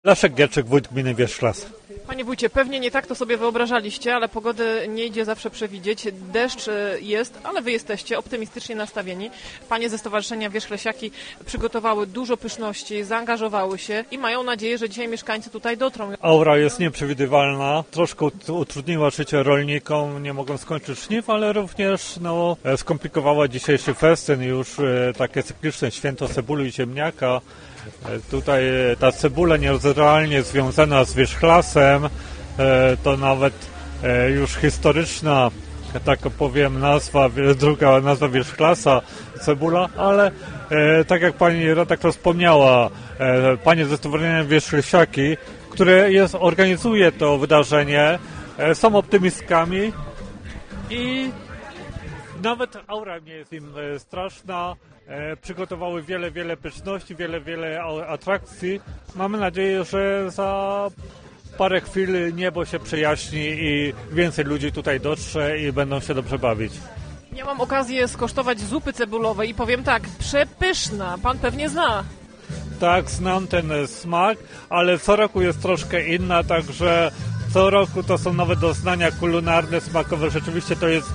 Leszek Gierczyk, wójt gminy Wierzchlas. Panie wójcie, pewnie nie tak to sobie wyobrażaliście, ale pogody nie idzie zawsze przewidzieć. Deszcz jest, ale wy jesteście optymistycznie nastawieni. Panie ze Stowarzyszenia Wierzchlesiaki przygotowały dużo pyszności, zaangażowały się i mają nadzieję, że dzisiaj mieszkańcy tutaj dotrą. Aura jest nieprzewidywalna, troszkę utrudniła życie rolnikom, nie mogą skończyć żniw, ale również skomplikowała dzisiejszy festyn, już takie cykliczne święto cebuli i ziemniaka. Tutaj ta cebula nierozerwalnie związana z Wierzchlasem, to nawet już historyczna, tak powiem, druga nazwa Wierzchlasa, cebula, ale tak jak pani redaktor wspomniała, panie ze Stowarzyszenia Wierzchlesiaki, które organizuje to wydarzenie, są optymistkami i nawet aura nie jest im straszna. Przygotowały wiele pyszności, wiele atrakcji. Mamy nadzieję, że za parę chwil niebo się przejaśni i więcej ludzi tutaj dotrze i będą się dobrze bawić. Miałam okazję skosztować zupy cebulowej i powiem tak, przepyszna, pan pewnie zna. Tak, znam ten smak, ale co roku jest troszkę inna, także co roku to są nowe doznania kulinarne, smakowe. Rzeczywiście to jest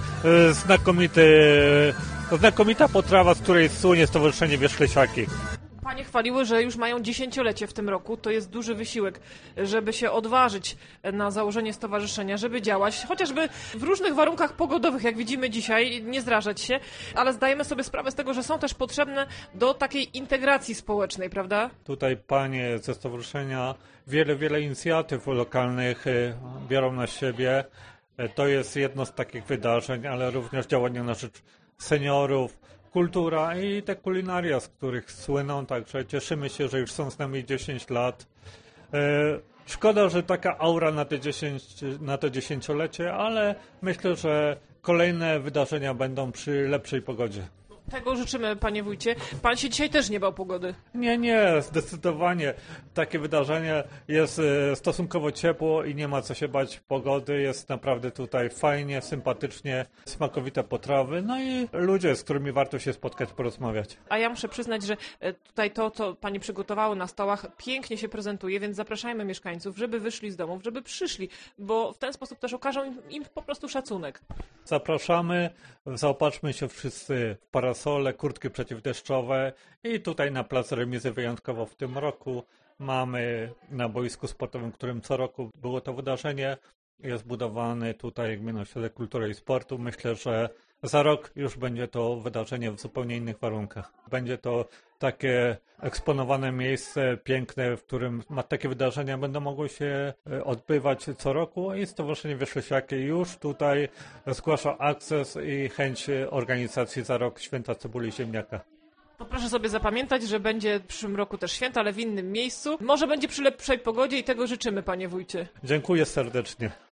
znakomita potrawa, z której słynie Stowarzyszenie Wierzchlesiaki. Panie chwaliły, że już mają 10-lecie w tym roku. To jest duży wysiłek, żeby się odważyć na założenie stowarzyszenia, żeby działać, chociażby w różnych warunkach pogodowych, jak widzimy dzisiaj, nie zrażać się, ale zdajemy sobie sprawę z tego, że są też potrzebne do takiej integracji społecznej, prawda? Tutaj panie ze stowarzyszenia wiele inicjatyw lokalnych biorą na siebie. To jest jedno z takich wydarzeń, ale również działania na rzecz seniorów, kultura i te kulinaria, z których słyną, także cieszymy się, że już są z nami 10 lat. Szkoda, że taka aura na to dziesięciolecie, ale myślę, że kolejne wydarzenia będą przy lepszej pogodzie. Tego życzymy, panie wójcie. Pan się dzisiaj też nie bał pogody. Nie, zdecydowanie. Takie wydarzenie jest stosunkowo ciepło i nie ma co się bać pogody. Jest naprawdę tutaj fajnie, sympatycznie, smakowite potrawy, no i ludzie, z którymi warto się spotkać, porozmawiać. A ja muszę przyznać, że tutaj to, co pani przygotowały na stołach, pięknie się prezentuje, więc zapraszajmy mieszkańców, żeby wyszli z domów, żeby przyszli, bo w ten sposób też okażą im po prostu szacunek. Zapraszamy, zaopatrzmy się wszyscy w parasole, kurtki przeciwdeszczowe i tutaj na placu Remizy wyjątkowo w tym roku mamy na boisku sportowym, którym co roku było to wydarzenie, jest budowany tutaj Gminny Ośrodek Kultury i Sportu. Myślę, że za rok już będzie to wydarzenie w zupełnie innych warunkach. Będzie to takie eksponowane miejsce piękne, w którym takie wydarzenia będą mogły się odbywać co roku i Stowarzyszenie Wierzchlesiaki już tutaj zgłasza akces i chęć organizacji za rok Święta Cebuli i Ziemniaka. To proszę sobie zapamiętać, że będzie w przyszłym roku też święto, ale w innym miejscu. Może będzie przy lepszej pogodzie i tego życzymy, panie wójcie. Dziękuję serdecznie.